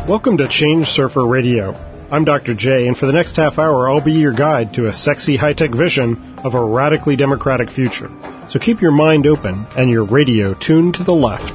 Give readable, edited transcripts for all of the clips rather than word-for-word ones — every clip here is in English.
Welcome to Change Surfer Radio. I'm Dr. J, and for the next half hour, I'll be your guide to a sexy, high-tech vision of a radically democratic future. So keep your mind open and your radio tuned to the left.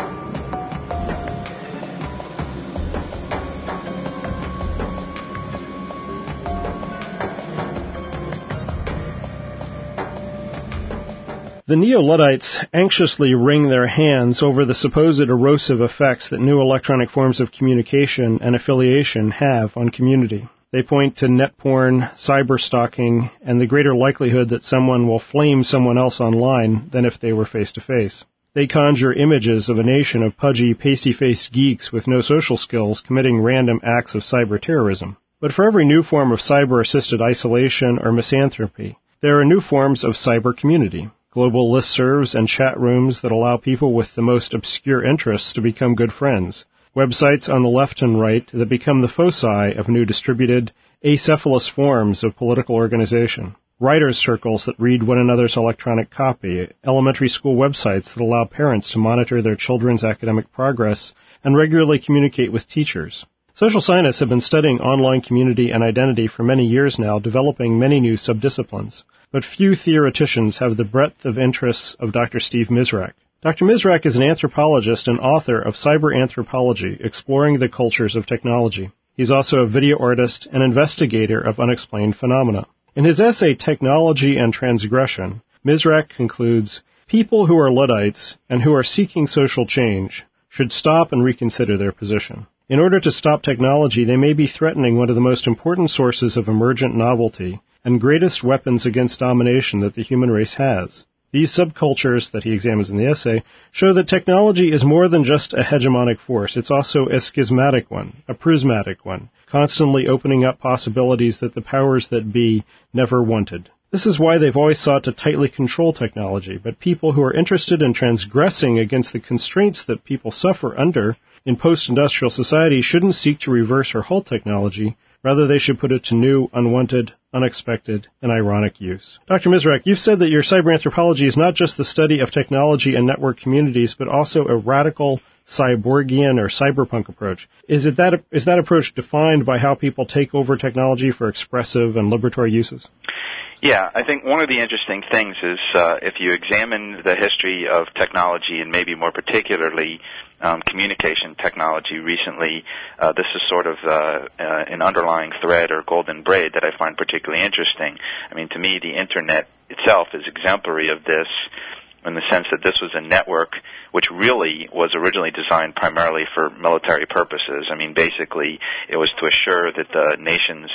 The Neo-Luddites anxiously wring their hands over the supposed erosive effects that new electronic forms of communication and affiliation have on community. They point to net porn, cyber-stalking, and the greater likelihood that someone will flame someone else online than if they were face-to-face. They conjure images of a nation of pudgy, pasty-faced geeks with no social skills committing random acts of cyber-terrorism. But for every new form of cyber-assisted isolation or misanthropy, there are new forms of cyber-community. Global listservs and chat rooms that allow people with the most obscure interests to become good friends. Websites on the left and right that become the foci of new distributed, acephalous forms of political organization. Writers' circles that read one another's electronic copy. Elementary school websites that allow parents to monitor their children's academic progress and regularly communicate with teachers. Social scientists have been studying online community and identity for many years now, developing many new subdisciplines. But few theoreticians have the breadth of interests of Dr. Steve Misrak. Dr. Misrak is an anthropologist and author of Cyber Anthropology, Exploring the Cultures of Technology. He's also a video artist and investigator of unexplained phenomena. In his essay, Technology and Transgression, Misrak concludes, people who are Luddites and who are seeking social change should stop and reconsider their position. In order to stop technology, they may be threatening one of the most important sources of emergent novelty and greatest weapons against domination that the human race has. These subcultures that he examines in the essay show that technology is more than just a hegemonic force. It's also a schismatic one, a prismatic one, constantly opening up possibilities that the powers that be never wanted. This is why they've always sought to tightly control technology, but people who are interested in transgressing against the constraints that people suffer under in post-industrial society shouldn't seek to reverse or halt technology. Rather, they should put it to new, unwanted, unexpected, and ironic use. Dr. Misrak, you've said that your cyberanthropology is not just the study of technology and network communities, but also a radical cyborgian or cyberpunk approach. Is that approach defined by how people take over technology for expressive and liberatory uses? Yeah, I think one of the interesting things is if you examine the history of technology, and maybe more particularly communication technology recently, this is sort of an underlying thread or golden braid that I find particularly interesting. I mean, to me, the Internet itself is exemplary of this in the sense that this was a network which really was originally designed primarily for military purposes. I mean, basically, it was to assure that the nation's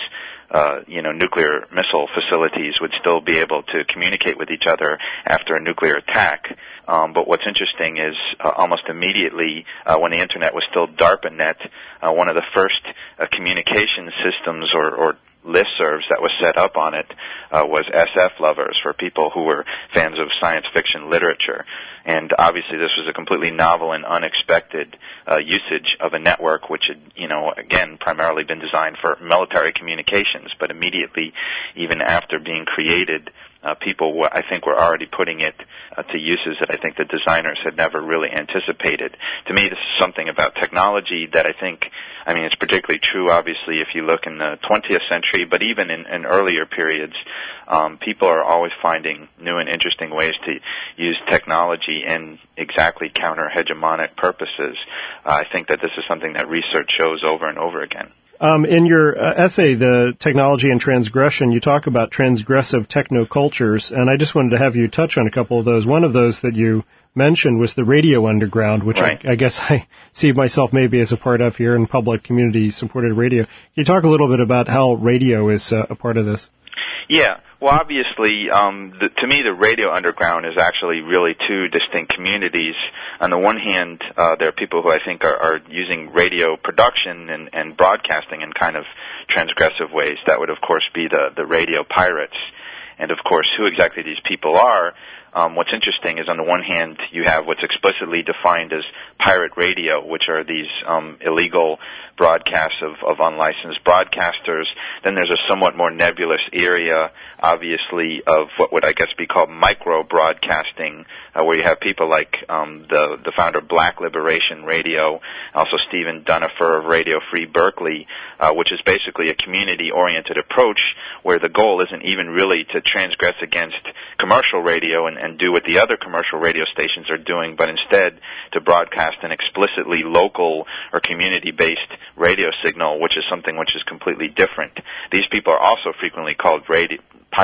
nuclear missile facilities would still be able to communicate with each other after a nuclear attack. But what's interesting is almost immediately when the Internet was still DARPANet, one of the first communication systems or listservs that was set up on it was SF Lovers for people who were fans of science fiction literature. And obviously this was a completely novel and unexpected usage of a network which had, again, primarily been designed for military communications. But immediately, even after being created, people, I think, were already putting it to uses that I think the designers had never really anticipated. To me, this is something about technology that I think, it's particularly true, obviously, if you look in the 20th century, but even in earlier periods, people are always finding new and interesting ways to use technology in exactly counter-hegemonic purposes. I think that this is something that research shows over and over again. In your essay, The Technology and Transgression, you talk about transgressive technocultures, and I just wanted to have you touch on a couple of those. One of those that you mentioned was the radio underground, which right. I guess I see myself maybe as a part of here in public community-supported radio. Can you talk a little bit about how radio is a part of this? Yeah. Well, obviously, to me, the radio underground is actually really two distinct communities. On the one hand, there are people who I think are using radio production and broadcasting in kind of transgressive ways. That would, of course, be the radio pirates. And, of course, who exactly these people are, what's interesting is on the one hand, you have what's explicitly defined as pirate radio, which are these illegal broadcasts of unlicensed broadcasters. Then there's a somewhat more nebulous area, obviously, of what would I guess be called micro-broadcasting, where you have people like the founder of Black Liberation Radio, also Stephen Dunifer of Radio Free Berkeley, which is basically a community-oriented approach where the goal isn't even really to transgress against commercial radio and do what the other commercial radio stations are doing, but instead to broadcast an explicitly local or community-based radio signal, which is something which is completely different. These people are also frequently called radio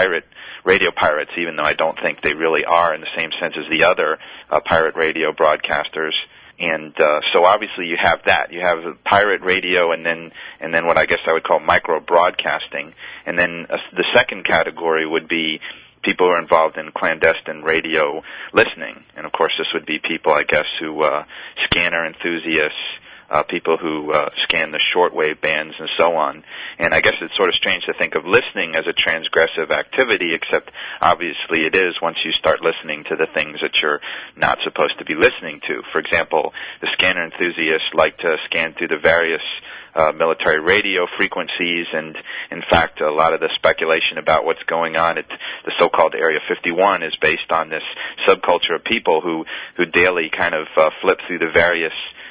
pirates, even though I don't think they really are in the same sense as the other pirate radio broadcasters. And so obviously you have that. You have pirate radio and then what I guess I would call micro-broadcasting. And then the second category would be people who are involved in clandestine radio listening. And, of course, this would be people, I guess, who scanner enthusiasts, people who scan the shortwave bands and so on. And I guess it's sort of strange to think of listening as a transgressive activity, except obviously it is once you start listening to the things that you're not supposed to be listening to. For example, the scanner enthusiasts like to scan through the various military radio frequencies, and in fact a lot of the speculation about what's going on at the so-called Area 51 is based on this subculture of people who daily kind of flip through the various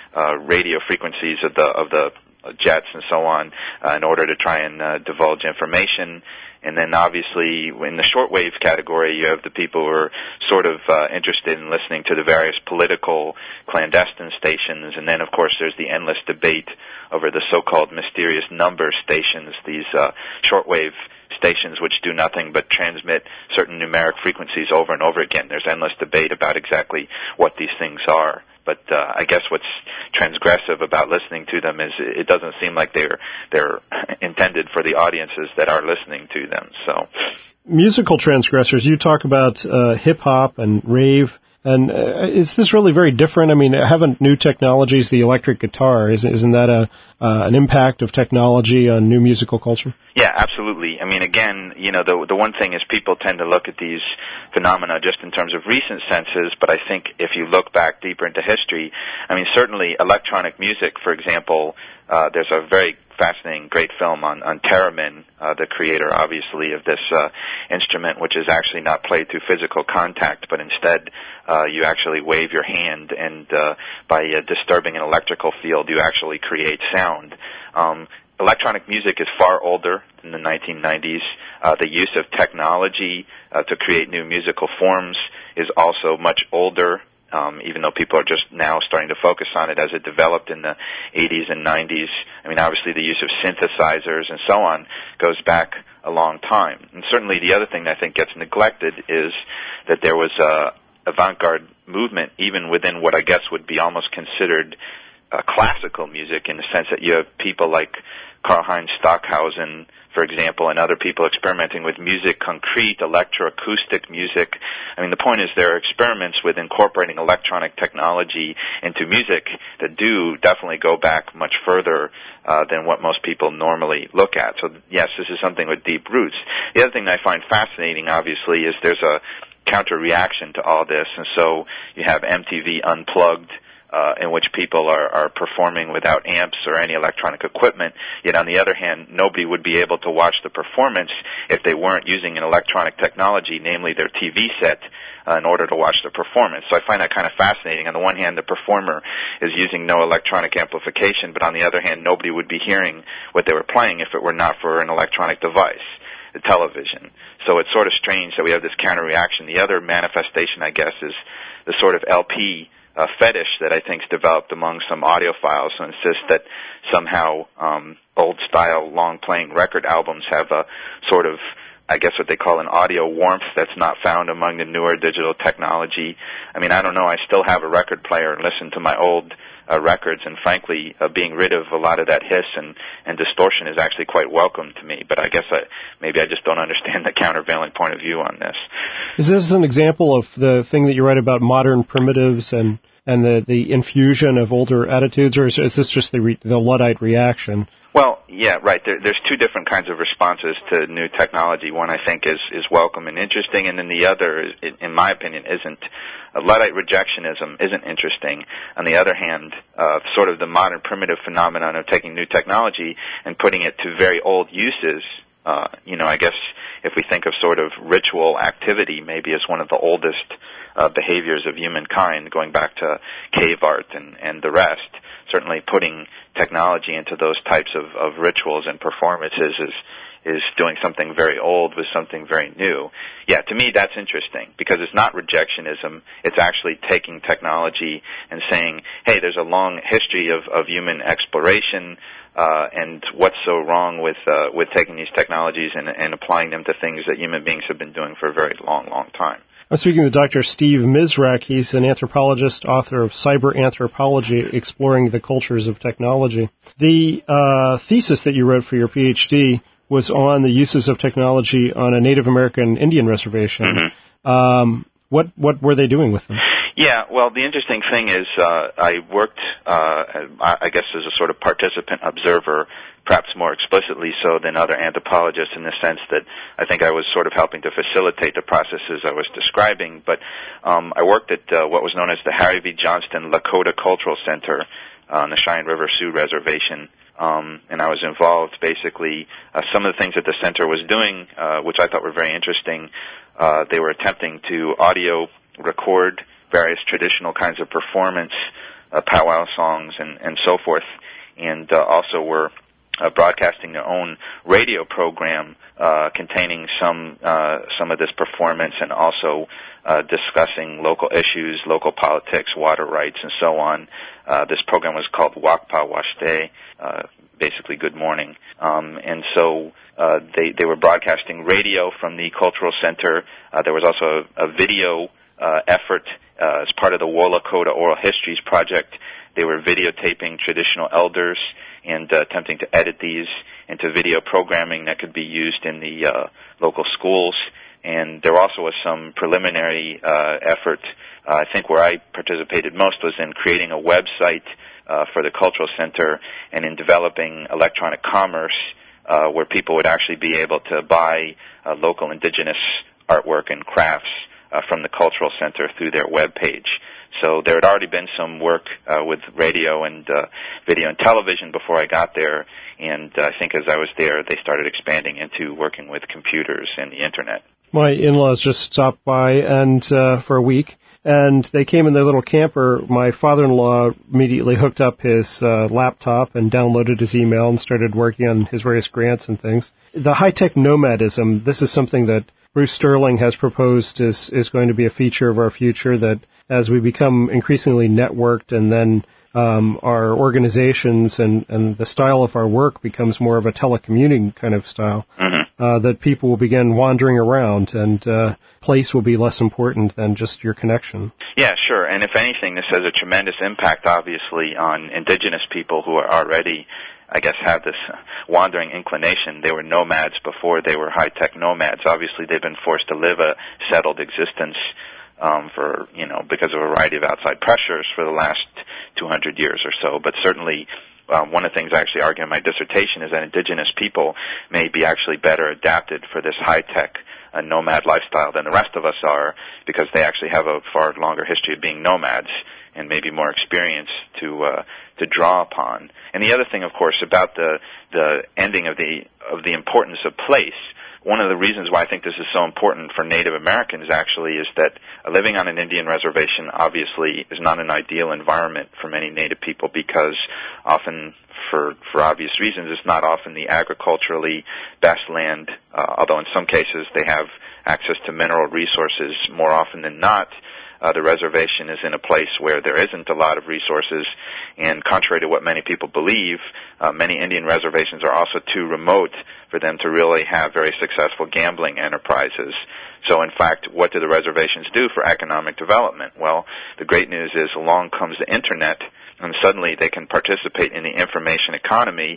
radio frequencies of the jets and so on in order to try and divulge information. And then obviously in the shortwave category, you have the people who are sort of interested in listening to the various political clandestine stations. And then, of course, there's the endless debate over the so-called mysterious number stations, these shortwave stations which do nothing but transmit certain numeric frequencies over and over again. There's endless debate about exactly what these things are. But I guess what's transgressive about listening to them is it doesn't seem like they're intended for the audiences that are listening to them. So, musical transgressors. You talk about hip hop and rave, and is this really very different? I mean, haven't new technologies, the electric guitar, isn't that an impact of technology on new musical culture? Yeah, absolutely. I mean, again, you know, the one thing is people tend to look at these phenomena just in terms of recent senses, but I think if you look back deeper into history, I mean, certainly electronic music, for example, there's a very fascinating, great film on Theremin, the creator, obviously, of this instrument, which is actually not played through physical contact, but instead you actually wave your hand, and by disturbing an electrical field, you actually create sound. Electronic music is far older than the 1990s. The use of technology to create new musical forms is also much older, even though people are just now starting to focus on it as it developed in the 80s and 90s. I mean, obviously the use of synthesizers and so on goes back a long time. And certainly the other thing that I think gets neglected is that there was a avant-garde movement even within what I guess would be almost considered classical music, in the sense that you have people like Karlheinz Stockhausen, for example, and other people experimenting with musique concrete, electroacoustic music. I mean, the point is there are experiments with incorporating electronic technology into music that do definitely go back much further than what most people normally look at. So, yes, this is something with deep roots. The other thing that I find fascinating, obviously, is there's a counter-reaction to all this, and so you have MTV Unplugged, in which people are performing without amps or any electronic equipment. Yet on the other hand, nobody would be able to watch the performance if they weren't using an electronic technology, namely their TV set, in order to watch the performance. So I find that kind of fascinating. On the one hand, the performer is using no electronic amplification, but on the other hand, nobody would be hearing what they were playing if it were not for an electronic device, the television. So it's sort of strange that we have this counter-reaction. The other manifestation, I guess, is the sort of LP fetish that I think is developed among some audiophiles who insist that somehow old-style, long-playing record albums have a sort of, I guess what they call an audio warmth that's not found among the newer digital technology. I mean, I don't know. I still have a record player and listen to my old records, and frankly, being rid of a lot of that hiss and distortion is actually quite welcome to me. But I guess maybe I just don't understand the countervailing point of view on this. Is this an example of the thing that you write about modern primitives and and the infusion of older attitudes, or is this just the Luddite reaction? Well, yeah, right. There's two different kinds of responses to new technology. One I think is welcome and interesting, and then the other, in my opinion, isn't. Luddite rejectionism isn't interesting. On the other hand, sort of the modern primitive phenomenon of taking new technology and putting it to very old uses, I guess if we think of sort of ritual activity maybe as one of the oldest behaviors of humankind, going back to cave art and the rest, certainly putting technology into those types of rituals and performances is doing something very old with something very new. Yeah, to me that's interesting because it's not rejectionism. It's actually taking technology and saying, hey, there's a long history of human exploration, and what's so wrong with taking these technologies and applying them to things that human beings have been doing for a very long, long time. I'm speaking with Dr. Steve Misrak. He's an anthropologist, author of Cyber Anthropology, Exploring the Cultures of Technology. The thesis that you wrote for your PhD was on the uses of technology on a Native American Indian reservation. Mm-hmm. What were they doing with them? Yeah, well, the interesting thing is I worked, I guess, as a sort of participant observer, perhaps more explicitly so than other anthropologists in the sense that I think I was sort of helping to facilitate the processes I was describing. But I worked at what was known as the Harry V. Johnston Lakota Cultural Center on the Cheyenne River Sioux Reservation. And I was involved, basically, some of the things that the center was doing, which I thought were very interesting. They were attempting to audio record various traditional kinds of performance, powwow songs, and so forth, and also were broadcasting their own radio program containing some of this performance, and also discussing local issues, local politics, water rights, and so on. This program was called Wakpa Washte, basically Good Morning. And so they were broadcasting radio from the cultural center. There was also a video effort as part of the Wolakota Oral Histories Project. They were videotaping traditional elders and attempting to edit these into video programming that could be used in the local schools. And there also was some preliminary effort. I think where I participated most was in creating a website for the cultural center and in developing electronic commerce where people would actually be able to buy local indigenous artwork and crafts from the cultural center through their web page. So there had already been some work with radio and video and television before I got there, and I think as I was there, they started expanding into working with computers and the Internet. My in-laws just stopped by and for a week, and they came in their little camper. My father-in-law immediately hooked up his laptop and downloaded his email and started working on his various grants and things. The high-tech nomadism, this is something that Bruce Sterling has proposed is going to be a feature of our future, that as we become increasingly networked and then our organizations and the style of our work becomes more of a telecommuting kind of style, that people will begin wandering around and place will be less important than just your connection. Yeah, sure. And if anything, this has a tremendous impact, obviously, on indigenous people who are already, I guess, have this wandering inclination. They were nomads before they were high-tech nomads. Obviously, they've been forced to live a settled existence because of a variety of outside pressures for the last 200 years or so. But certainly, one of the things I actually argue in my dissertation is that indigenous people may be actually better adapted for this high-tech nomad lifestyle than the rest of us are, because they actually have a far longer history of being nomads and maybe more experience to draw upon. And the other thing, of course, about the ending of the importance of place. One of the reasons why I think this is so important for Native Americans actually is that living on an Indian reservation obviously is not an ideal environment for many Native people, because often, for obvious reasons, it's not often the agriculturally best land, although in some cases they have access to mineral resources more often than not. The reservation is in a place where there isn't a lot of resources, and contrary to what many people believe, many Indian reservations are also too remote for them to really have very successful gambling enterprises. So, in fact, what do the reservations do for economic development? Well, the great news is along comes the Internet, and suddenly they can participate in the information economy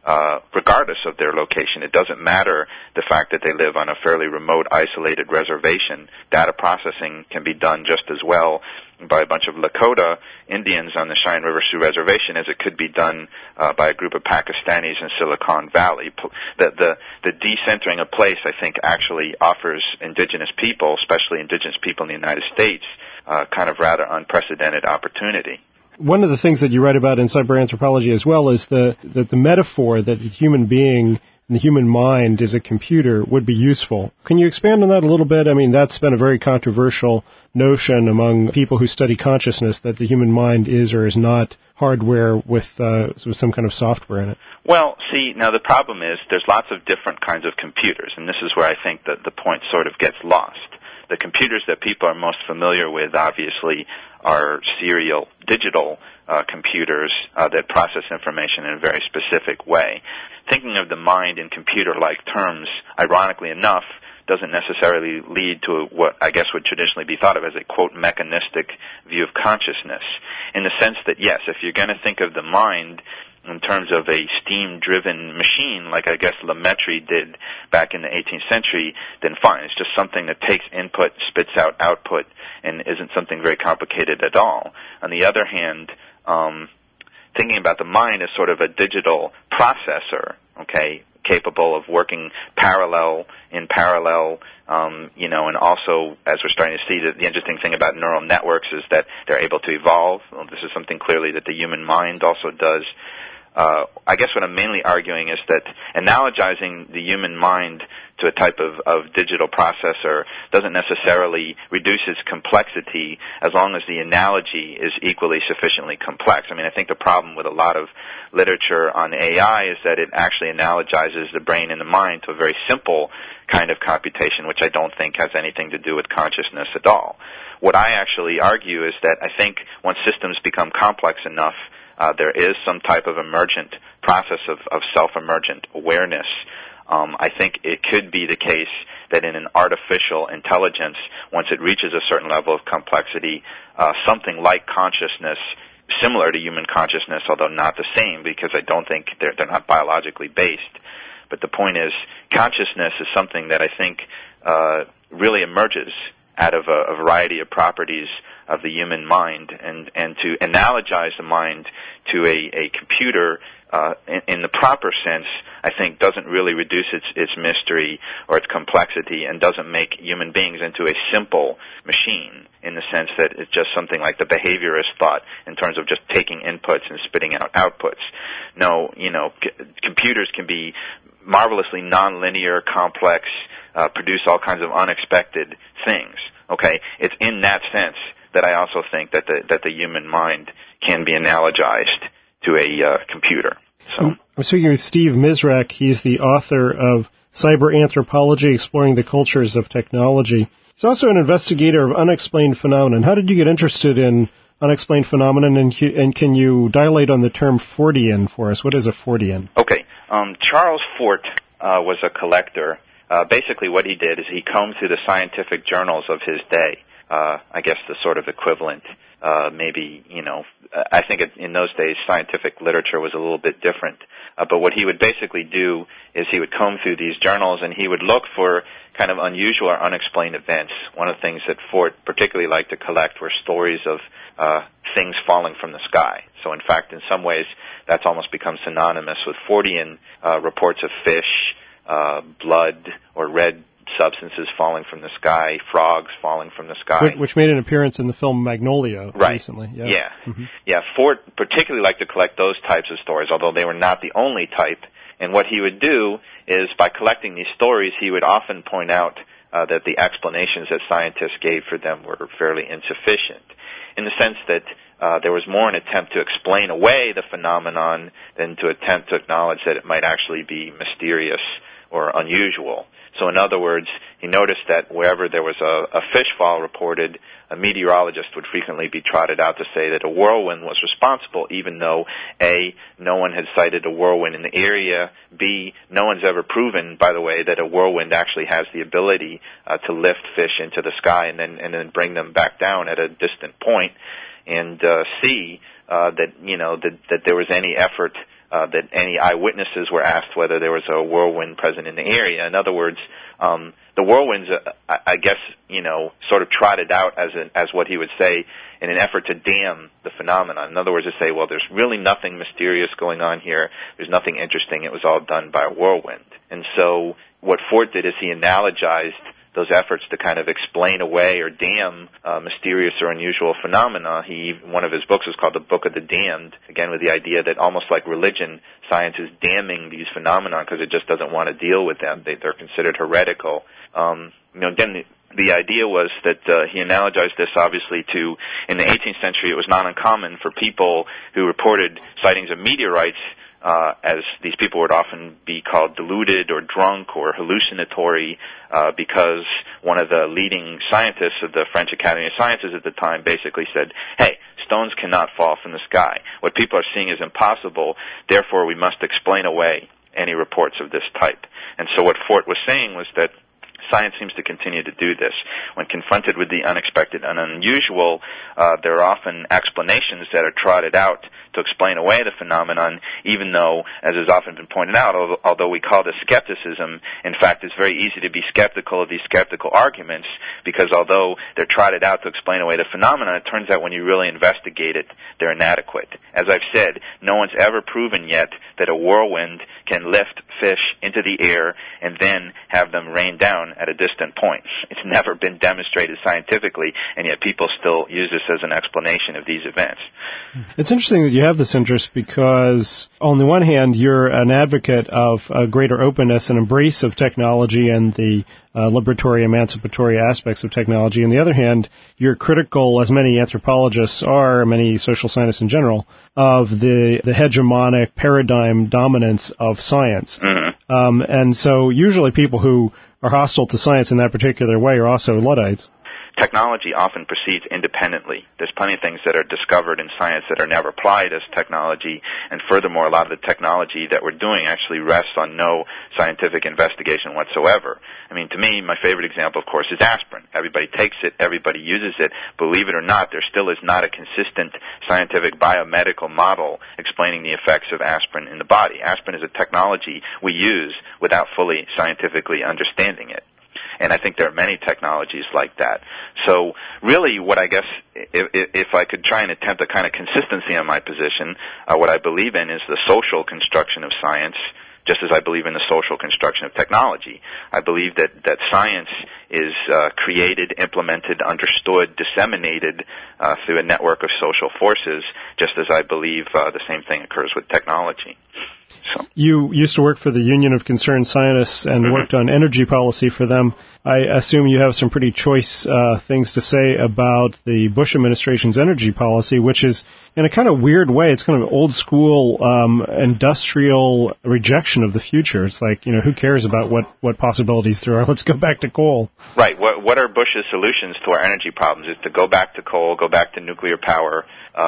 regardless of their location. It doesn't matter the fact that they live on a fairly remote, isolated reservation. Data processing can be done just as well by a bunch of Lakota Indians on the Cheyenne River Sioux Reservation as it could be done by a group of Pakistanis in Silicon Valley. The decentering of place, I think, actually offers indigenous people, especially indigenous people in the United States, kind of rather unprecedented opportunity. One of the things that you write about in cyberanthropology as well is that the metaphor that the human being and the human mind is a computer would be useful. Can you expand on that a little bit? I mean, that's been a very controversial notion among people who study consciousness, that the human mind is or is not hardware with some kind of software in it. Well, see, now the problem is there's lots of different kinds of computers, and this is where I think that the point sort of gets lost. The computers that people are most familiar with, obviously, are serial digital computers that process information in a very specific way. Thinking of the mind in computer-like terms, ironically enough, doesn't necessarily lead to what I guess would traditionally be thought of as a, quote, mechanistic view of consciousness, in the sense that, yes, if you're going to think of the mind in terms of a steam-driven machine, like I guess Lemaitre did back in the 18th century, then fine. It's just something that takes input, spits out output, and isn't something very complicated at all. On the other hand, thinking about the mind as sort of a digital processor, okay, capable of working in parallel, and also, as we're starting to see, the interesting thing about neural networks is that they're able to evolve. Well, this is something clearly that the human mind also does. I guess what I'm mainly arguing is that analogizing the human mind to a type of digital processor doesn't necessarily reduce its complexity as long as the analogy is equally sufficiently complex. I mean, I think the problem with a lot of literature on AI is that it actually analogizes the brain and the mind to a very simple kind of computation, which I don't think has anything to do with consciousness at all. What I actually argue is that I think once systems become complex enough, there is some type of emergent process of self-emergent awareness. I think it could be the case that in an artificial intelligence, once it reaches a certain level of complexity, something like consciousness, similar to human consciousness, although not the same, because I don't think they're not biologically based. But the point is, consciousness is something that I think really emerges out of a variety of properties of the human mind, and to analogize the mind to a computer in the proper sense, I think doesn't really reduce its mystery or its complexity, and doesn't make human beings into a simple machine in the sense that it's just something like the behaviorist thought in terms of just taking inputs and spitting out outputs. No, computers can be marvelously nonlinear, complex, produce all kinds of unexpected things. Okay, it's in that sense that I also think that the human mind can be analogized to a computer. So I'm speaking with Steve Misrak. He's the author of Cyberanthropology, Exploring the Cultures of Technology. He's also an investigator of unexplained phenomenon. How did you get interested in unexplained phenomenon, and can you dilate on the term Fortean for us? What is a Fortean? Okay. Charles Fort was a collector. Basically what he did is he combed through the scientific journals of his day. I guess the sort of equivalent, maybe, I think in those days scientific literature was a little bit different. But what he would basically do is he would comb through these journals and he would look for kind of unusual or unexplained events. One of the things that Fort particularly liked to collect were stories of things falling from the sky. So in fact, in some ways, that's almost become synonymous with Fortean reports of fish, blood or red substances falling from the sky, frogs falling from the sky. Which made an appearance in the film Magnolia recently. Yeah. Mm-hmm. Yeah, Fort particularly liked to collect those types of stories, although they were not the only type. And what he would do is by collecting these stories, he would often point out that the explanations that scientists gave for them were fairly insufficient, in the sense that there was more an attempt to explain away the phenomenon than to attempt to acknowledge that it might actually be mysterious or unusual. So in other words, he noticed that wherever there was a fish fall reported, a meteorologist would frequently be trotted out to say that a whirlwind was responsible, even though A, no one had cited a whirlwind in the area, B, no one's ever proven, by the way, that a whirlwind actually has the ability to lift fish into the sky and then bring them back down at a distant point, and C, that there was any effort that any eyewitnesses were asked whether there was a whirlwind present in the area. In other words, the whirlwinds, I guess, sort of trotted out as what he would say in an effort to damn the phenomenon. In other words, to say, well, there's really nothing mysterious going on here. There's nothing interesting. It was all done by a whirlwind. And so what Fort did is he analogized those efforts to kind of explain away or damn mysterious or unusual phenomena. One of his books was called The Book of the Damned, again with the idea that almost like religion, science is damning these phenomena because it just doesn't want to deal with them. They're considered heretical. Again, the idea was that he analogized this obviously to, in the 18th century, it was not uncommon for people who reported sightings of meteorites, as these people would often be called deluded or drunk or hallucinatory, because one of the leading scientists of the French Academy of Sciences at the time basically said, hey, stones cannot fall from the sky. What people are seeing is impossible, therefore we must explain away any reports of this type. And so what Fort was saying was that science seems to continue to do this. When confronted with the unexpected and unusual, there are often explanations that are trotted out to explain away the phenomenon, even though, as has often been pointed out, although we call this skepticism, in fact, it's very easy to be skeptical of these skeptical arguments, because although they're trotted out to explain away the phenomenon, it turns out when you really investigate it, they're inadequate. As I've said, no one's ever proven yet that a whirlwind can lift fish into the air and then have them rain down at a distant point. It's never been demonstrated scientifically, and yet people still use this as an explanation of these events. It's interesting that you have this interest because, on the one hand, you're an advocate of a greater openness and embrace of technology and the liberatory, emancipatory aspects of technology. On the other hand, you're critical, as many anthropologists are, many social scientists in general, of the hegemonic paradigm dominance of science. Mm-hmm. And so usually people who are hostile to science in that particular way are also Luddites. Technology often proceeds independently. There's plenty of things that are discovered in science that are never applied as technology, and furthermore, a lot of the technology that we're doing actually rests on no scientific investigation whatsoever. I mean, to me, my favorite example, of course, is aspirin. Everybody takes it, everybody uses it. Believe it or not, there still is not a consistent scientific biomedical model explaining the effects of aspirin in the body. Aspirin is a technology we use without fully scientifically understanding it. And I think there are many technologies like that. So really what I guess, if I could try and attempt a kind of consistency on my position, what I believe in is the social construction of science, just as I believe in the social construction of technology. I believe that science is created, implemented, understood, disseminated through a network of social forces, just as I believe the same thing occurs with technology. So. You used to work for the Union of Concerned Scientists and mm-hmm. worked on energy policy for them. I assume you have some pretty choice things to say about the Bush administration's energy policy, which is, in a kind of weird way, it's kind of an old school industrial rejection of the future. It's like, who cares about what possibilities there are? Let's go back to coal. Right. What are Bush's solutions to our energy problems? Is to go back to coal, go back to nuclear power,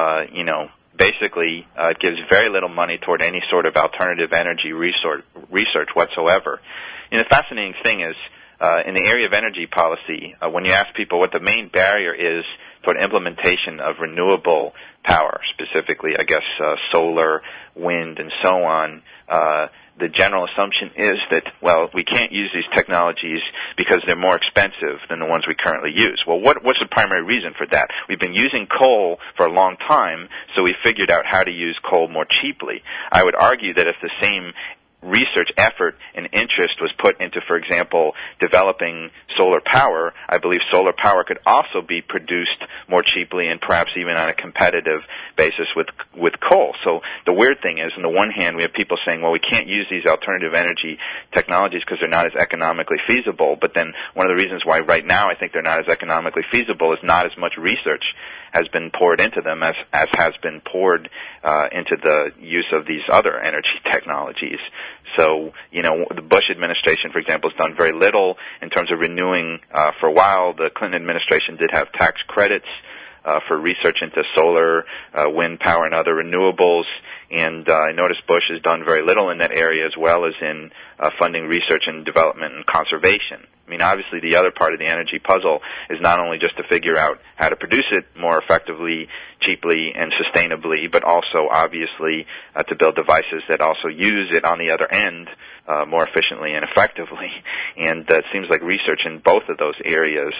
Basically, it gives very little money toward any sort of alternative energy research whatsoever. The fascinating thing is, in the area of energy policy, when you ask people what the main barrier is toward implementation of renewable power, specifically, I guess, solar, wind, and so on, the general assumption is that, well, we can't use these technologies because they're more expensive than the ones we currently use. Well, what's the primary reason for that? We've been using coal for a long time, so we figured out how to use coal more cheaply. I would argue that if the same research effort and interest was put into, for example, developing solar power, I believe solar power could also be produced more cheaply and perhaps even on a competitive basis with coal. So the weird thing is, on the one hand, we have people saying, well, we can't use these alternative energy technologies because they're not as economically feasible, but then one of the reasons why right now I think they're not as economically feasible is not as much research has been poured into them as has been poured into the use of these other energy technologies. So, the Bush administration, for example, has done very little in terms of renewing. For a while, the Clinton administration did have tax credits for research into solar, wind power, and other renewables. And I noticed Bush has done very little in that area, as well as in funding research and development and conservation. I mean, obviously the other part of the energy puzzle is not only just to figure out how to produce it more effectively, cheaply, and sustainably, but also, obviously, to build devices that also use it on the other end more efficiently and effectively. And it seems like research in both of those areas,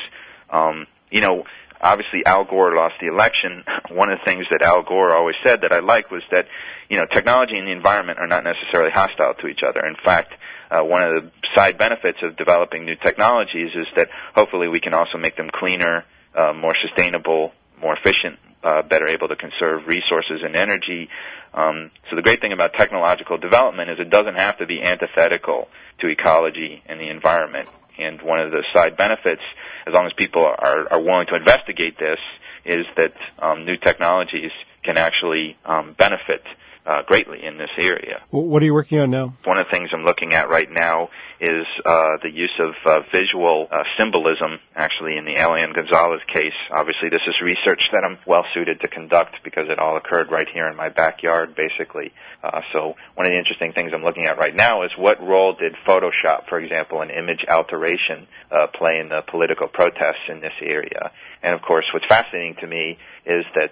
obviously Al Gore lost the election. One of the things that Al Gore always said that I liked was that, technology and the environment are not necessarily hostile to each other. In fact, one of the side benefits of developing new technologies is that hopefully we can also make them cleaner, more sustainable, more efficient, better able to conserve resources and energy. So the great thing about technological development is it doesn't have to be antithetical to ecology and the environment. And one of the side benefits, as long as people are willing to investigate this, is that new technologies can actually benefit greatly in this area. What are you working on now? One of the things I'm looking at right now is the use of visual symbolism, actually, in the Elian Gonzalez case. Obviously, this is research that I'm well-suited to conduct because it all occurred right here in my backyard, basically. So one of the interesting things I'm looking at right now is what role did Photoshop, for example, and image alteration play in the political protests in this area? And, of course, what's fascinating to me is that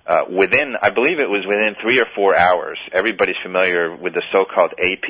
I believe it was within 3 or 4 hours, everybody's familiar with the so-called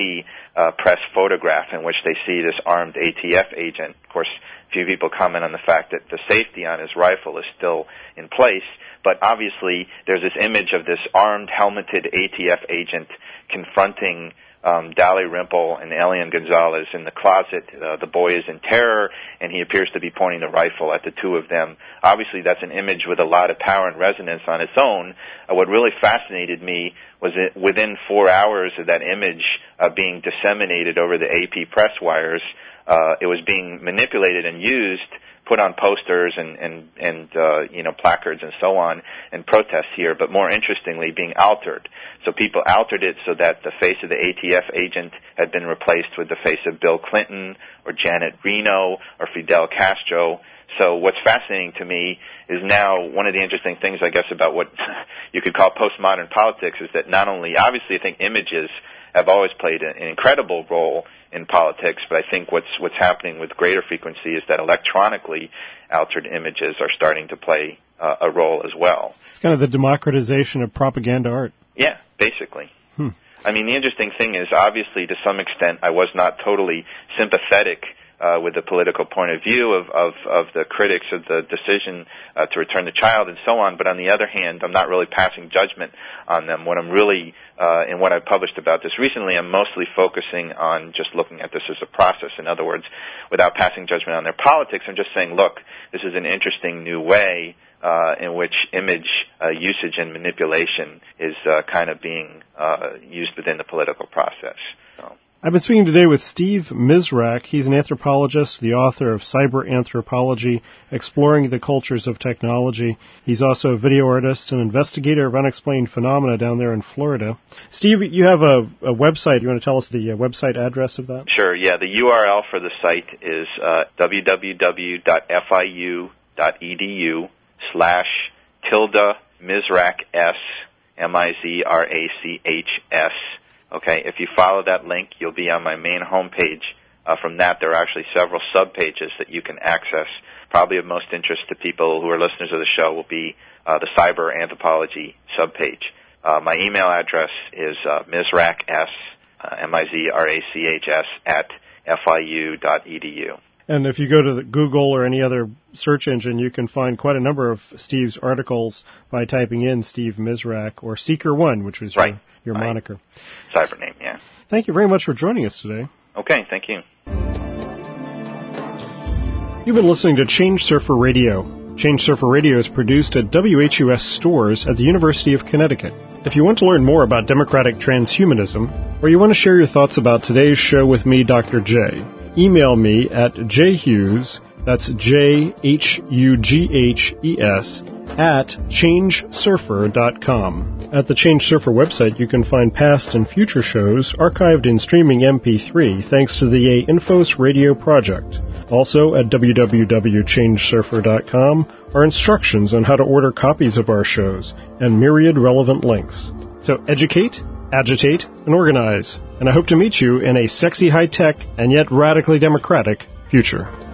AP press photograph in which they see this armed ATF agent. Of course, a few people comment on the fact that the safety on his rifle is still in place, but obviously there's this image of this armed, helmeted ATF agent confronting Dalrymple and Elian Gonzalez in the closet. The boy is in terror, and he appears to be pointing the rifle at the two of them. Obviously, that's an image with a lot of power and resonance on its own. What really fascinated me was that within 4 hours of that image being disseminated over the AP press wires, it was being manipulated and used, put on posters and placards and so on, and protests here, but more interestingly, being altered. So people altered it so that the face of the ATF agent had been replaced with the face of Bill Clinton or Janet Reno or Fidel Castro. So what's fascinating to me is now one of the interesting things, I guess, about what you could call postmodern politics is that not only, obviously, I think images have always played an incredible role in politics, but I think what's happening with greater frequency is that electronically altered images are starting to play a role as well. It's kind of the democratization of propaganda art. Yeah, basically. I mean, the interesting thing is, obviously, to some extent, I was not totally sympathetic with the political point of view of the critics of the decision to return the child and so on. But on the other hand, I'm not really passing judgment on them. What I'm really, in what I've published about this recently, I'm mostly focusing on just looking at this as a process. In other words, without passing judgment on their politics, I'm just saying, look, this is an interesting new way in which image usage and manipulation is kind of being used within the political process. So. I've been speaking today with Steve Misrak. He's an anthropologist, the author of Cyber Anthropology, Exploring the Cultures of Technology. He's also a video artist and investigator of unexplained phenomena down there in Florida. Steve, you have a website. You want to tell us the website address of that? Sure, yeah. The URL for the site is www.fiu.edu/Misrach, Mizrachs. Okay, if you follow that link, you'll be on my main homepage. From that, there are actually several sub-pages that you can access. Probably of most interest to people who are listeners of the show will be the Cyber Anthropology sub-page. My email address is Mizrachs, Mizrachs, @fiu.edu. And if you go to Google or any other search engine, you can find quite a number of Steve's articles by typing in Steve Misrak or Seeker1, which was your moniker. Cyber name, yeah. Thank you very much for joining us today. Okay, thank you. You've been listening to Change Surfer Radio. Change Surfer Radio is produced at WHUS stores at the University of Connecticut. If you want to learn more about democratic transhumanism, or you want to share your thoughts about today's show with me, Dr. J, email me at jhughes, that's JHUGHES, @changesurfer.com. At the Change Surfer website, you can find past and future shows archived in streaming MP3 thanks to the Infos Radio project. Also, at www.changesurfer.com are instructions on how to order copies of our shows and myriad relevant links. So educate, agitate, and organize. And I hope to meet you in a sexy high-tech and yet radically democratic future.